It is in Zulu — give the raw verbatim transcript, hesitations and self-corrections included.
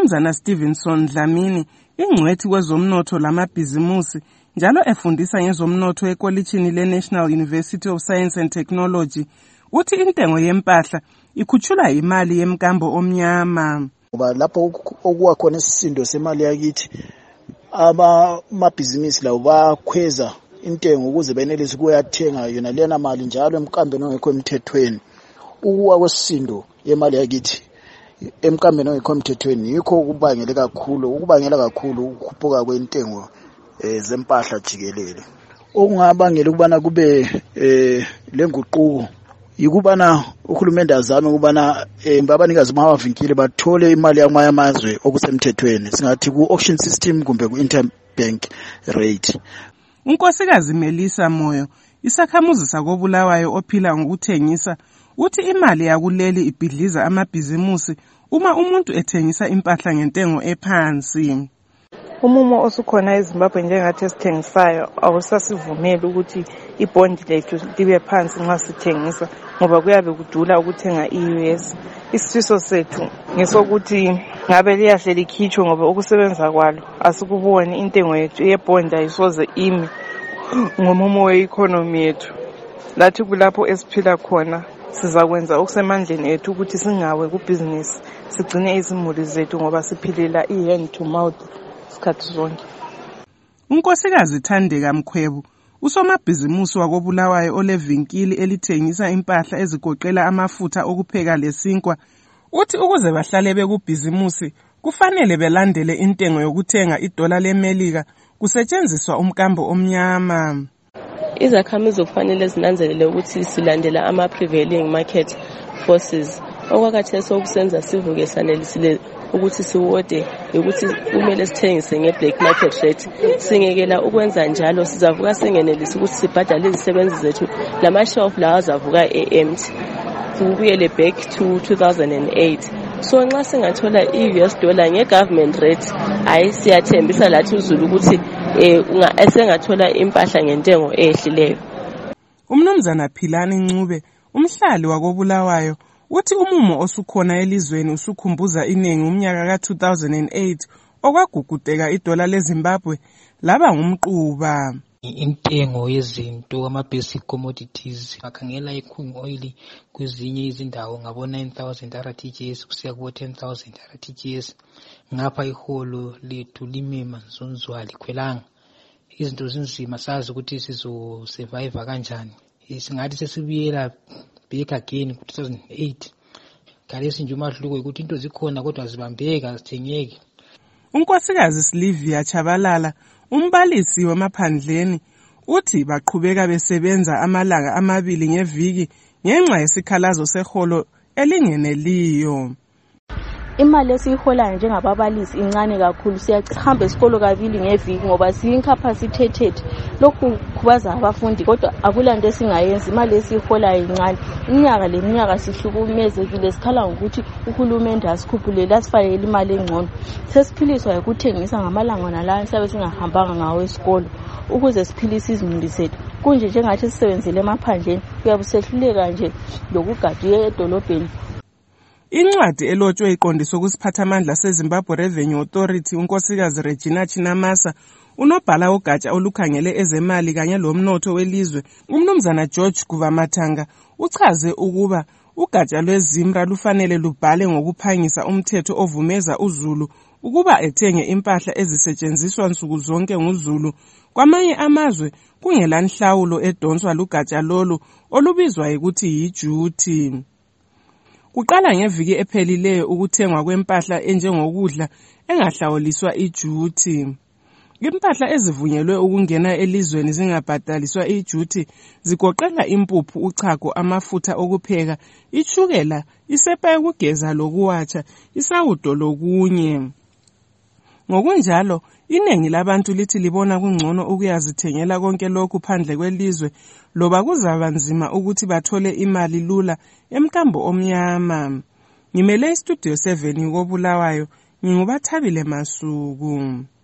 Umnumzana Stevenson Dlamini, ingcwethi kwezomnotho lamabhizimusi, njalo efundisa ngezomnotho ekolitshini le-National University of Science and Technology, uthi intengo yempahla ikhutshulwa imali yemkambo omnyama. Ngoba lapho okuwa khona isisindo semali yakithi, amabhizinisi lawo bakhweza intengo ukuze benelise ukuyathenga yona lena mali njalo emkambeni ongekho emthethweni. Ukuwa kwesisindo yemali yakithi emkambeni ongekho emthethweni yikho kubangela kakhulu ukubangela kakhulu ukukhuphuka kwentengo eh, zempahla jikelele. Okungabangela ukubana kube eh, lenguquko yikubana uhulumende azame ukubana eh, abanikazi bamavinkili bathole imali yamanye amazwe okusemthethweni, singathi ku-auction system kumbe ku-interbank rate. Unkosikazi Melissa Moyo, isakhamuzi sakobulawayo ophila ngokuthengisa, uthi imali yakuleli ibhidliza amabhizimusi uma umuntu ethengisa impahla ngentengo ephansi. Umumo osukhona eZimbabwe njengathi esithengisayo awusasivumeli ukuthi ibhondi lethu libe phansi nxa sithengisa ngoba kuyabe kudula ukuthenga i-U S. Isifiso sethu ngesokuthi ngabe liyahle likhitshwe ngoba ukusebenza kwalo asikuboni intengo yethu yebhondi ayisoze imi ngomumo we-economy yethu. Lathi kulapho esiphila khona sizakwenza okusemandleni ethu ukuthi singawe kubhizinisi sigcine izimuli zethu ngoba siphilela i-hand to mouth sikhathi zonke. Unkosikazi Thandeka Mkhwebu, usomabhizimusi wakobulawayo olevinkili elithengisa impahla ezigoqela amafutha okupheka lesinkwa, uthi ukuze bahlale bekubhizimusi kufanele belandele intengo yokuthenga idola leMelika kusetshenziswa umkambo omnyama. Izakhamizi kufanele zinanzelele ukuthi silandela ama-prevailing market forces. Okwakhathesi okusenza sivuke sanelisile ukuthi siwode ukuthi kumele sithengise nge-black market rate. Singekela ukwenza njalo sizavuka singenelisi ukuthi sibhadale izisebenzi zethu lama-shelf lawa azavuka e-empty. Kubuyele back to two thousand eight. So nxa singathola i-U S dollar nge-government rate, hayi siyathembisa lathi uzulu ukuthi eh esengathola impahla ngentengo ehlileyo. Umnumzana Philani Ncube, umhlali wakobulawayo, uthi umumo osukhona elizweni usukhumbuza iningi umnyaka ka two thousand eight okwagugudeka idola leZimbabwe laba ngumquba. Intengo yezinto ama-basic commodities akhangela i-cooking oil kwezinye izindawo ngabo nine thousand R T G S kusiya kubo ten thousand R T G S. Ngapha iholo lethu limema nzonzwa likhwelanga. Izinto zinzima sazi ukuthi sizo survive kanjani. Singathi sesibuyela back again ku two thousand eight. Kalesi nje umahluko ukuthi into zikhona kodwa zibambeka zithengeke. Unkosikazi Silvia Chabalala, umbalisi wemaphandleni, uthi baqhubeka besebenza amalanga amabili ngeviki ngenxa yesikhalazo seholo elingeneliyo. Imali esiyiholayo njengababalisi incane kakhulu, siyahamba esikolo kabili ngeviki ngoba siyincapacitated. Lokhu kubaza abafundi kodwa akulanto esingayenza, imali esiyiholayo incane. Iminyaka leminyaka sihlukumezekile, sikhala ngokuthi uhulumende asikhuphulele asifakele imali engcono. Sesiphiliswa ukuthengisa ngamalanga nalana siyabe singahambanga ngawo esikolo ukuze siphilise izimuli zethu. Kunje njengathi sisebenzele emaphandleni kuyabe sehluleka nje lokugada edolobheni. Incwadi elotshwe iqondiswe kusiphathamandla seZimbabwe Revenue Authority unkosikazi Regina Chinamasa, unobhala ogatsha olukhangele ezemali kanye lomnotho welizwe, umnumzana George Guvamathanga, uchaze ukuba ugatsha lweZimra lufanele lubhale ngokuphangisa umthetho ovumeza uZulu ukuba ethenge impahla ezisetshenziswa nsuku zonke nguZulu kwamanye amazwe kungela nhlawulo edonswa lugatsha lolu olubizwa ukuthi yiduty. Kuqala ngeviki ephelileyo ukuthengwa kwempahla enjengokudla engahlawuliswa iduty. Impahla ezivunyelwe ukungena elizweni zingabhadaliswa iduty zigoqela impuphu, uchago, amafutha okupheka, ichukela, isepa yokugeza lokuwatsha, isawudo lokunye. Ngokunjalo, iningi labantu lithi libona kungcono ukuyazithengela konke lokhu phandle kwelizwe loba kuzaba nzima ukuthi bathole imali lula emkambo omnyama. Ngimele istudio seven kobulawayo, ngingubathabile Masuku.